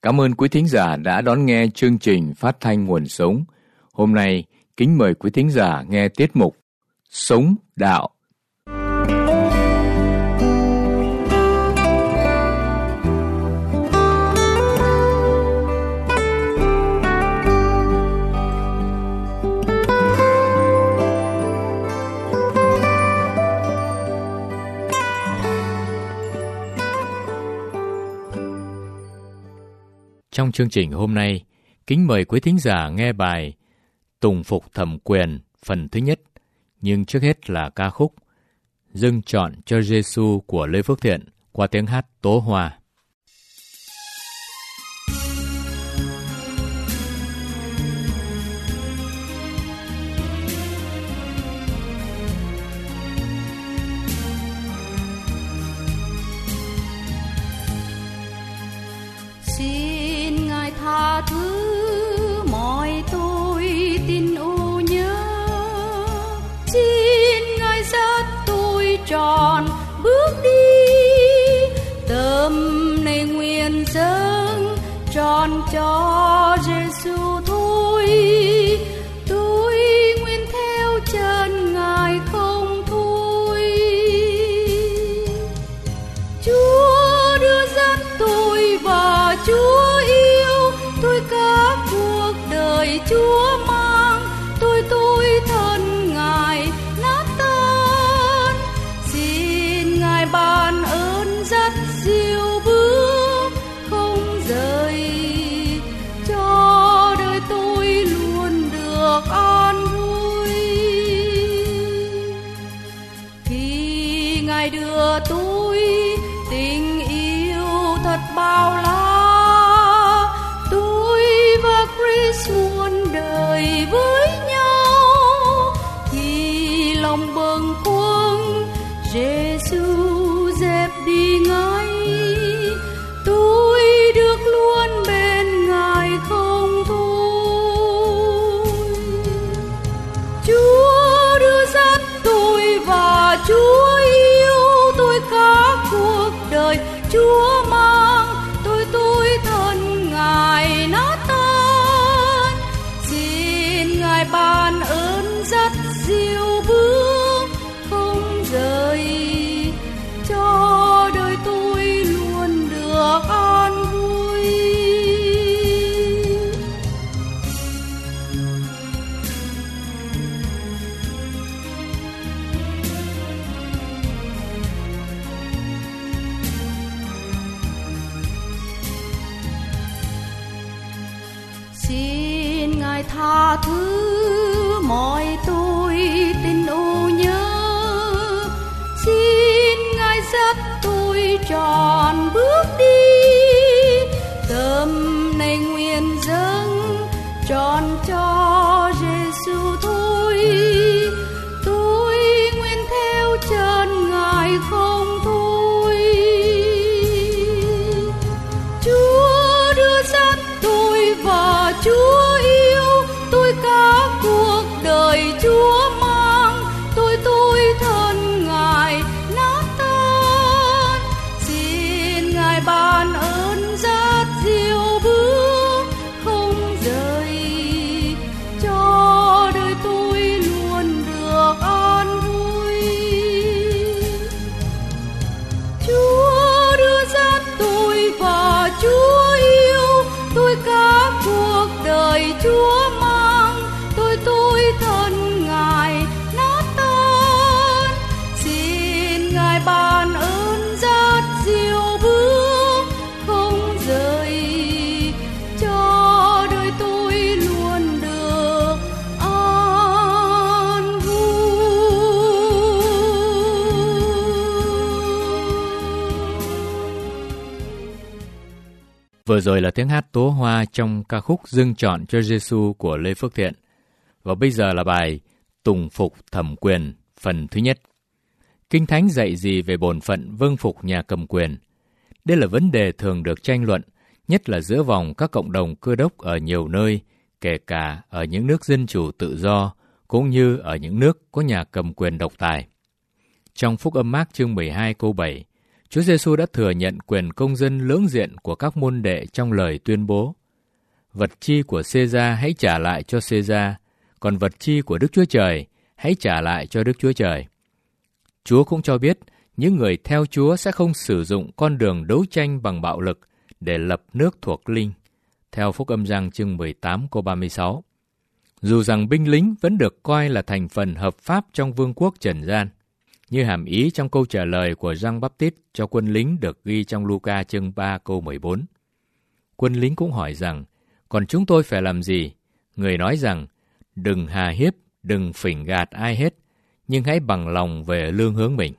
Cảm ơn quý thính giả đã đón nghe chương trình Phát thanh Nguồn Sống. Hôm nay, kính mời quý thính giả nghe tiết mục Sống Đạo. Trong chương trình hôm nay, kính mời quý thính giả nghe bài Tùng Phục Thẩm Quyền phần thứ nhất, nhưng trước hết là ca khúc Dâng Trọn cho Giêsu của Lê Phước Thiện qua tiếng hát Tố Hoa. Tha thứ mọi tôi tin u nhớ, xin Ngài dắt tôi tròn bước đi, tâm này nguyện dâng tròn cho Giêsu thôi. Tôi nguyện theo chân Ngài không thôi. Chúa đưa dắt tôi và Chúa tôi cả cuộc đời Chúa mang, tôi thân Ngài nát tan. Xin Ngài ban ơn dắt dìu bước không rời, cho đời tôi luôn được an vui. Khi Ngài đưa tôi tình yêu thật bao la, muôn đời với nhau, thì lòng bâng khuâng Giêsu dẹp đi ngay. Tôi được luôn bên Ngài không thôi. Chúa đưa dắt tôi và Chúa yêu tôi cả cuộc đời. Chúa mang tôi thân Ngài nát tan. Ngài ban ơn dắt dìu bước không rời, cho đời tôi luôn được an vui. Xin Ngài tha thứ mọi tôi tin u nhớ, xin Ngài dắt tôi tròn bước đi, tâm này nguyện dâng tròn cho Giêsu thôi. Tôi nguyện theo chân Ngài không thôi. Chúa đưa dắt tôi và Chúa yêu tôi cả cuộc đời. Chúa mang tôi thân Ngài nát tan. Xin Ngài ban ơn dắt dìu bước không rời, cho đời tôi luôn được an vui. Chúa đưa dắt tôi và Chúa yêu tôi cả cuộc đời. Chúa mang tôi thân Ngài nát tan. Xin Ngài ban ơn dắt dìu bước không rời, cho đời tôi luôn được an vui. Vừa rồi là tiếng hát Tố Hoa trong ca khúc Dâng Trọn cho Giêsu của Lê Phước Thiện. Và bây giờ là bài Tùng Phục Thẩm Quyền phần thứ nhất. Kinh Thánh dạy gì về bổn phận vâng phục nhà cầm quyền? Đây là vấn đề thường được tranh luận, nhất là giữa vòng các cộng đồng Cơ đốc ở nhiều nơi, kể cả ở những nước dân chủ tự do, cũng như ở những nước có nhà cầm quyền độc tài. Trong Phúc Âm Mác chương 12 câu 7, Chúa Giêsu đã thừa nhận quyền công dân lưỡng diện của các môn đệ trong lời tuyên bố: vật chi của Xê-ra hãy trả lại cho Xê-ra, còn vật chi của Đức Chúa Trời hãy trả lại cho Đức Chúa Trời. Chúa cũng cho biết những người theo Chúa sẽ không sử dụng con đường đấu tranh bằng bạo lực để lập nước thuộc linh, theo Phúc Âm Giăng chương 18 câu 36. Dù rằng binh lính vẫn được coi là thành phần hợp pháp trong vương quốc trần gian, như hàm ý trong câu trả lời của Giăng Báp-tít cho quân lính được ghi trong Luca chương 3 câu 14. Quân lính cũng hỏi rằng, còn chúng tôi phải làm gì? Người nói rằng, đừng hà hiếp, đừng phỉnh gạt ai hết, nhưng hãy bằng lòng về lương hướng mình.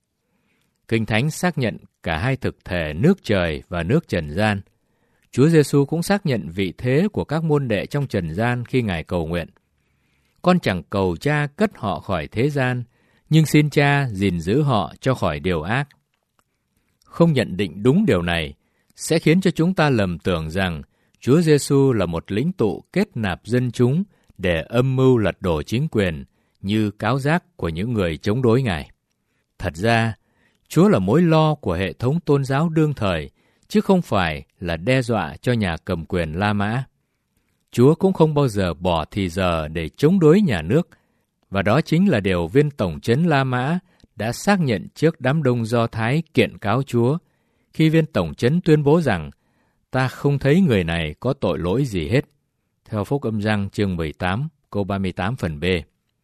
Kinh Thánh xác nhận cả hai thực thể nước trời và nước trần gian. Chúa Giêsu cũng xác nhận vị thế của các môn đệ trong trần gian khi Ngài cầu nguyện. Con chẳng cầu Cha cất họ khỏi thế gian, nhưng xin Cha gìn giữ họ cho khỏi điều ác. Không nhận định đúng điều này sẽ khiến cho chúng ta lầm tưởng rằng Chúa Giêsu là một lĩnh tụ kết nạp dân chúng để âm mưu lật đổ chính quyền như cáo giác của những người chống đối Ngài. Thật ra, Chúa là mối lo của hệ thống tôn giáo đương thời, chứ không phải là đe dọa cho nhà cầm quyền La Mã. Chúa cũng không bao giờ bỏ thì giờ để chống đối nhà nước, và đó chính là điều viên tổng trấn La Mã đã xác nhận trước đám đông Do Thái kiện cáo Chúa, khi viên tổng trấn tuyên bố rằng ta không thấy người này có tội lỗi gì hết, theo Phúc Âm Giăng chương 18 câu 38 phần B.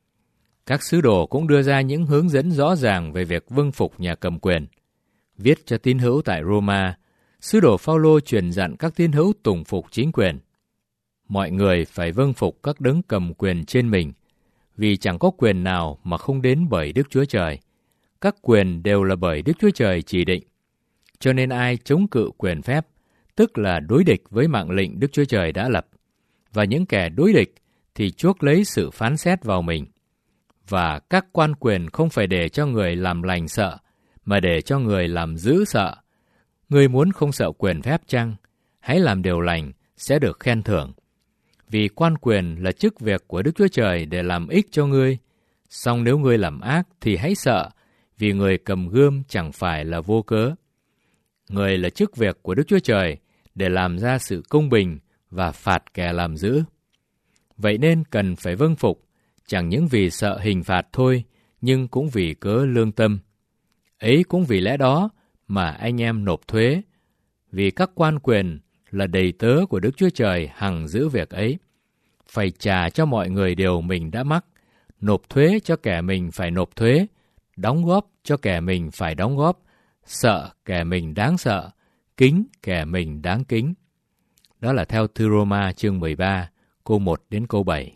Các sứ đồ cũng đưa ra những hướng dẫn rõ ràng về việc vâng phục nhà cầm quyền. Viết cho tín hữu tại Roma, sứ đồ Phao-lô truyền dặn các tín hữu tùng phục chính quyền. Mọi người phải vâng phục các đấng cầm quyền trên mình, vì chẳng có quyền nào mà không đến bởi Đức Chúa Trời. Các quyền đều là bởi Đức Chúa Trời chỉ định. Cho nên ai chống cự quyền phép, tức là đối địch với mạng lệnh Đức Chúa Trời đã lập, và những kẻ đối địch thì chuốc lấy sự phán xét vào mình. Và các quan quyền không phải để cho người làm lành sợ, mà để cho người làm dữ sợ. Ngươi muốn không sợ quyền phép chăng? Hãy làm điều lành, sẽ được khen thưởng. Vì quan quyền là chức việc của Đức Chúa Trời để làm ích cho ngươi. Song nếu ngươi làm ác thì hãy sợ, vì người cầm gươm chẳng phải là vô cớ. Người là chức việc của Đức Chúa Trời để làm ra sự công bình và phạt kẻ làm dữ. Vậy nên cần phải vâng phục, chẳng những vì sợ hình phạt thôi, nhưng cũng vì cớ lương tâm. Ấy cũng vì lẽ đó mà anh em nộp thuế, vì các quan quyền là đầy tớ của Đức Chúa Trời hằng giữ việc ấy. Phải trả cho mọi người điều mình đã mắc, nộp thuế cho kẻ mình phải nộp thuế, đóng góp cho kẻ mình phải đóng góp, sợ kẻ mình đáng sợ, kính kẻ mình đáng kính. Đó là theo thư Roma chương 13, câu 1 đến câu 7.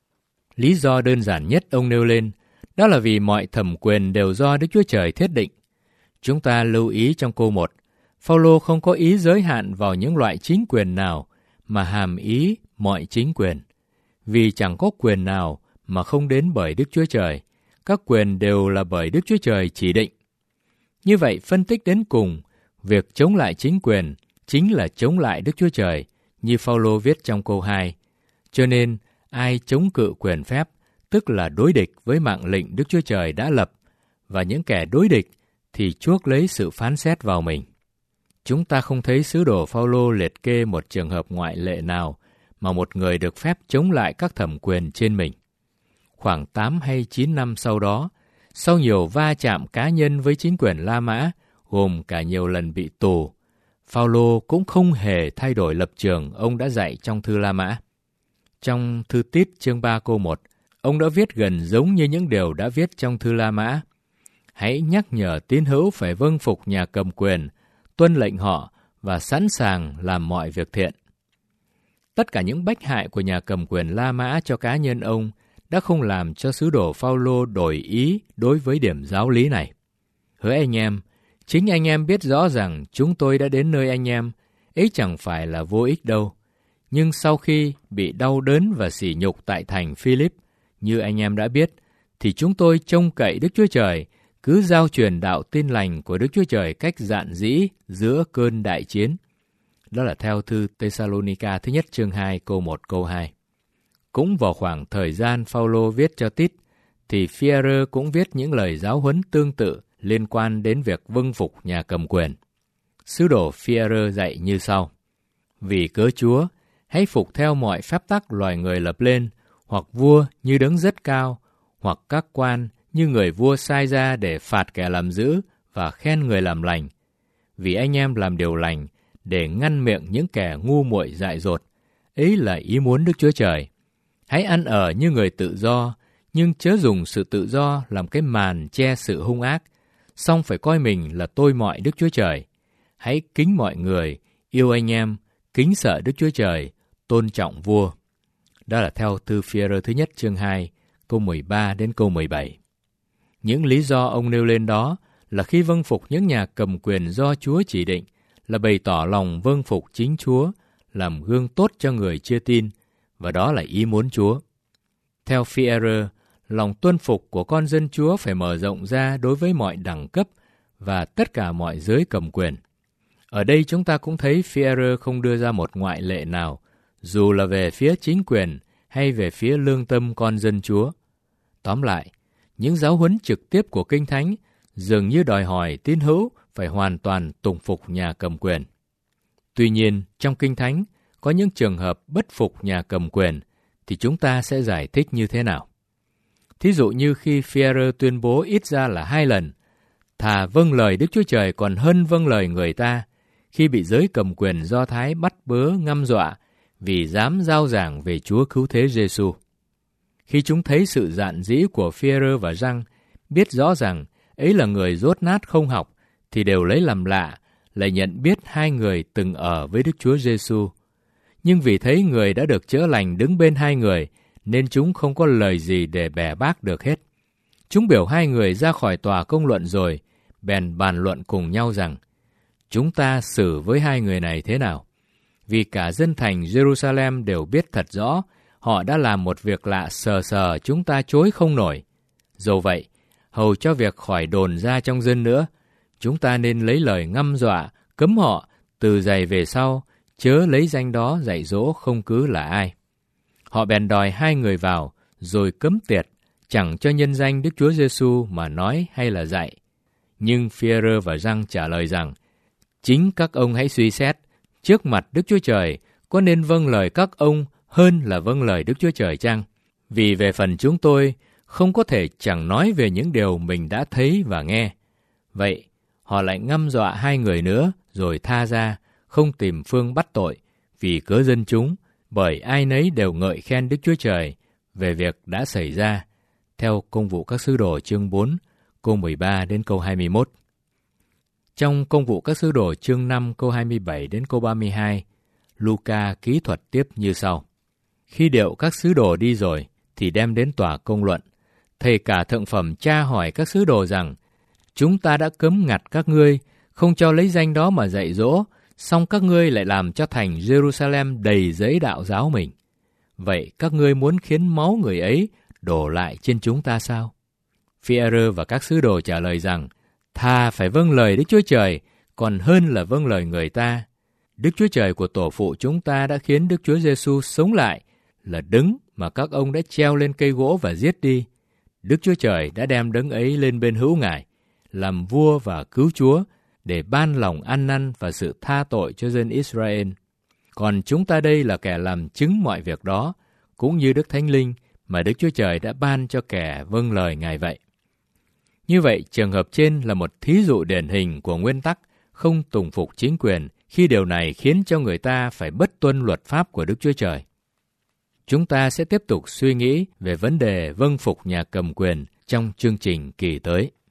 Lý do đơn giản nhất ông nêu lên, đó là vì mọi thẩm quyền đều do Đức Chúa Trời thiết định. Chúng ta lưu ý trong câu 1, Phao-lô không có ý giới hạn vào những loại chính quyền nào, mà hàm ý mọi chính quyền. Vì chẳng có quyền nào mà không đến bởi Đức Chúa Trời, các quyền đều là bởi Đức Chúa Trời chỉ định. Như vậy, phân tích đến cùng, việc chống lại chính quyền chính là chống lại Đức Chúa Trời, như Phao-lô viết trong câu 2. Cho nên, ai chống cự quyền phép, tức là đối địch với mạng lệnh Đức Chúa Trời đã lập, và những kẻ đối địch thì chuốc lấy sự phán xét vào mình. Chúng ta không thấy sứ đồ Phao-lô liệt kê một trường hợp ngoại lệ nào mà một người được phép chống lại các thẩm quyền trên mình. Khoảng 8 hay 9 năm sau đó, sau nhiều va chạm cá nhân với chính quyền La Mã, gồm cả nhiều lần bị tù, Phao-lô cũng không hề thay đổi lập trường ông đã dạy trong thư La Mã. Trong thư Tít chương 3 câu 1, ông đã viết gần giống như những điều đã viết trong thư La Mã. Hãy nhắc nhở tín hữu phải vâng phục nhà cầm quyền, tuân lệnh họ và sẵn sàng làm mọi việc thiện. Tất cả những bách hại của nhà cầm quyền La Mã cho cá nhân ông đã không làm cho sứ đồ Phao-lô đổi ý đối với điểm giáo lý này. Hỡi anh em, chính anh em biết rõ rằng chúng tôi đã đến nơi anh em, ấy chẳng phải là vô ích đâu. Nhưng sau khi bị đau đớn và sỉ nhục tại thành Philip, như anh em đã biết, thì chúng tôi trông cậy Đức Chúa Trời, cứ giao truyền đạo tin lành của Đức Chúa Trời cách dạn dĩ giữa cơn đại chiến. Đó là theo thư Tê-sa-lô-ni-ca thứ nhất chương 2 câu 1 câu 2. Cũng vào khoảng thời gian Phao-lô viết cho Tít, thì Phi-e-rơ cũng viết những lời giáo huấn tương tự liên quan đến việc vâng phục nhà cầm quyền. Sứ đồ Phi-e-rơ dạy như sau: Vì cớ Chúa, hãy phục theo mọi phép tắc loài người lập lên, hoặc vua như đấng rất cao, hoặc các quan như người vua sai ra để phạt kẻ làm dữ và khen người làm lành. Vì anh em làm điều lành để ngăn miệng những kẻ ngu muội dại dột. Ấy là ý muốn Đức Chúa Trời. Hãy ăn ở như người tự do, nhưng chớ dùng sự tự do làm cái màn che sự hung ác, song phải coi mình là tôi mọi Đức Chúa Trời. Hãy kính mọi người, yêu anh em, kính sợ Đức Chúa Trời, tôn trọng vua. Đó là theo thư Phi-e-rơ thứ nhất chương 2, câu 13 đến câu 17. Những lý do ông nêu lên đó là khi vâng phục những nhà cầm quyền do Chúa chỉ định, là bày tỏ lòng vâng phục chính Chúa, làm gương tốt cho người chưa tin, và đó là ý muốn Chúa. Theo Phi-e-rơ, lòng tuân phục của con dân Chúa phải mở rộng ra đối với mọi đẳng cấp và tất cả mọi giới cầm quyền. Ở đây chúng ta cũng thấy Phi-e-rơ không đưa ra một ngoại lệ nào, dù là về phía chính quyền hay về phía lương tâm con dân Chúa. Tóm lại, những giáo huấn trực tiếp của Kinh Thánh dường như đòi hỏi tín hữu phải hoàn toàn tùng phục nhà cầm quyền. Tuy nhiên, trong Kinh Thánh có những trường hợp bất phục nhà cầm quyền, thì chúng ta sẽ giải thích như thế nào? Thí dụ như khi Phi-e-rơ tuyên bố ít ra là 2 lần, thà vâng lời Đức Chúa Trời còn hơn vâng lời người ta, khi bị giới cầm quyền Do Thái bắt bớ ngăm dọa vì dám rao giảng về Chúa Cứu Thế Giê-xu. Khi chúng thấy sự dạn dĩ của Phi-e-rơ và Giăng, biết rõ rằng ấy là người dốt nát không học, thì đều lấy làm lạ, lại nhận biết hai người từng ở với Đức Chúa Giê-xu. Nhưng vì thấy người đã được chữa lành đứng bên hai người, nên chúng không có lời gì để bẻ bác được hết. Chúng biểu hai người ra khỏi tòa công luận rồi, bèn bàn luận cùng nhau rằng, chúng ta xử với hai người này thế nào? Vì cả dân thành Jerusalem đều biết thật rõ, họ đã làm một việc lạ sờ sờ chúng ta chối không nổi. Dầu vậy, hầu cho việc khỏi đồn ra trong dân nữa, chúng ta nên lấy lời ngăm dọa, cấm họ từ giày về sau, chớ lấy danh đó dạy dỗ không cứ là ai. Họ bèn đòi hai người vào, rồi cấm tiệt, chẳng cho nhân danh Đức Chúa Giê-xu mà nói hay là dạy. Nhưng Phi-e-rơ và Giăng trả lời rằng, chính các ông hãy suy xét, trước mặt Đức Chúa Trời, có nên vâng lời các ông hơn là vâng lời Đức Chúa Trời chăng? Vì về phần chúng tôi, không có thể chẳng nói về những điều mình đã thấy và nghe. Vậy, họ lại ngăm dọa hai người nữa, rồi tha ra, không tìm phương bắt tội, vì cớ dân chúng, bởi ai nấy đều ngợi khen Đức Chúa Trời về việc đã xảy ra, theo Công vụ các sứ đồ chương 4, câu 13 đến câu 21. Trong Công vụ các sứ đồ chương 5, câu 27 đến câu 32, Luca ký thuật tiếp như sau. Khi điệu các sứ đồ đi rồi, thì đem đến tòa công luận. Thầy cả thượng phẩm tra hỏi các sứ đồ rằng, chúng ta đã cấm ngặt các ngươi, không cho lấy danh đó mà dạy dỗ, song các ngươi lại làm cho thành Jerusalem đầy giấy đạo giáo mình. Vậy các ngươi muốn khiến máu người ấy đổ lại trên chúng ta sao? Phi-e-rơ và các sứ đồ trả lời rằng, thà phải vâng lời Đức Chúa Trời, còn hơn là vâng lời người ta. Đức Chúa Trời của tổ phụ chúng ta đã khiến Đức Chúa Giê-xu sống lại, là đấng mà các ông đã treo lên cây gỗ và giết đi. Đức Chúa Trời đã đem đấng ấy lên bên hữu Ngài, làm vua và cứu Chúa, để ban lòng ăn năn và sự tha tội cho dân Israel. Còn chúng ta đây là kẻ làm chứng mọi việc đó, cũng như Đức Thánh Linh mà Đức Chúa Trời đã ban cho kẻ vâng lời Ngài vậy. Như vậy, trường hợp trên là một thí dụ điển hình của nguyên tắc không tùng phục chính quyền, khi điều này khiến cho người ta phải bất tuân luật pháp của Đức Chúa Trời. Chúng ta sẽ tiếp tục suy nghĩ về vấn đề vâng phục nhà cầm quyền trong chương trình kỳ tới.